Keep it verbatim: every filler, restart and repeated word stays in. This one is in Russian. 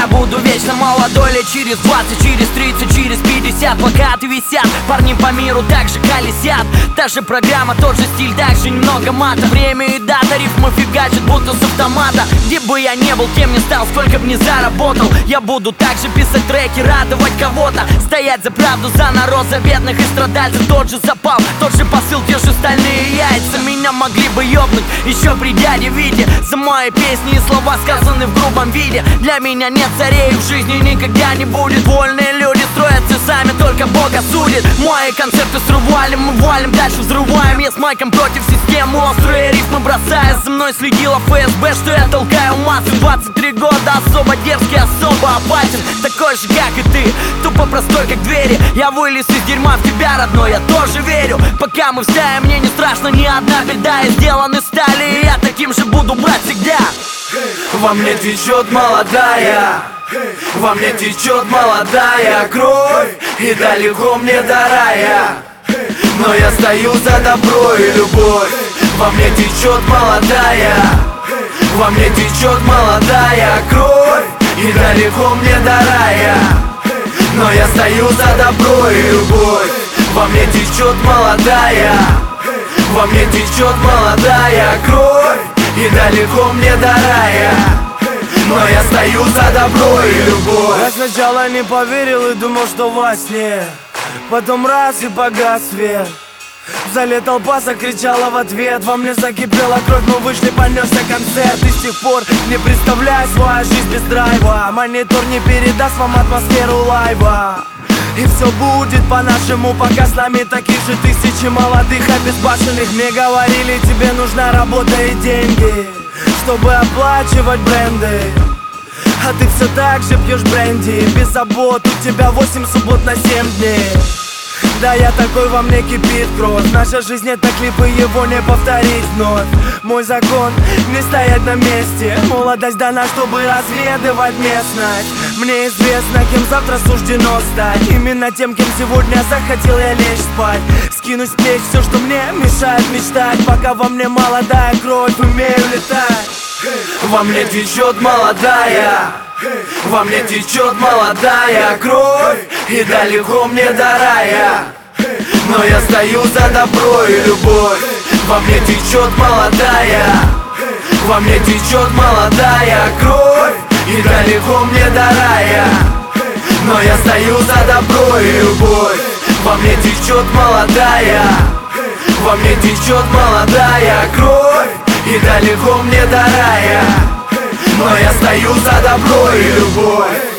я буду вечно молодой. Лет через двадцать, через тридцать, через пятьдесят плакаты висят, парни по миру так же колесят. Та же программа, тот же стиль, так же немного мата. Время и дата, рифмы фигачат, будто с автомата. Где бы я не был, кем не стал, сколько б не заработал, я буду также писать треки, радовать кого-то, стоять за правду, за народ, за бедных и страдальцев. Тот же запал, тот же посыл, те же стальные яйца. Меня могли бы ёбнуть еще при дяде Вите за мои песни и слова, сказаны в грубом виде. Для меня нет царей, в жизни никогда не будет. Вольные люди строятся сами, только Бог осудит. Мои концерты срывали, мы валим, дальше взрываем. Я с майком против системы, острые рифмы бросая. За мной следила эф эс бэ, что я толкаю массы. Двадцать три года, особо дерзкий, особо опасен, такой же, как и ты, тупо простой, как двери. Я вылез из дерьма, в тебя, родной, я тоже верю. Пока мы встаем, мне не страшно ни одна беда. Я сделан из стали, и я таким же буду брать всегда. Во мне течет молодая, во мне течет молодая кровь, и далеко мне до рая, но я стою за добро и любовь. Во мне течет молодая, во мне течет молодая кровь, и далеко мне до рая, но я стою за добро и любовь. Во мне течет молодая, во мне течет молодая кровь, и далеко мне до рая, но я стою за добро и любовь. Я сначала не поверил и думал, что во сне, потом раз и погас свет. В зале толпа закричала в ответ, во мне закипела кровь, мы вышли, понесся концерт. И с тех пор не представляю свою жизнь без драйва. Монитор не передаст вам атмосферу лайва. И все будет по-нашему, пока с нами такие же тысячи молодых обезбашенных. Мне говорили, тебе нужна работа и деньги, чтобы оплачивать бренды, а ты все так же пьешь бренди. Без забот, у тебя восемь суббот на семь дней. Да, я такой, во мне кипит кровь. Наша жизнь это клипы, его не повторить вновь. Мой закон не стоять на месте. Молодость дана, чтобы разведывать местность. Мне известно, кем завтра суждено стать. Именно тем, кем сегодня захотел я лечь спать. Скинуть с плеч все, что мне мешает мечтать. Пока во мне молодая кровь, умею летать. Во мне течет молодая, во мне течет молодая кровь, и далеко мне до рая, но я стою за добро и любовь. Во мне течет молодая, во мне течет молодая кровь, и далеко мне до рая, но я стою за добро и любовь. Во мне течет молодая, во мне течет молодая кровь, и далеко мне до рая, но я стою за добро и любовь.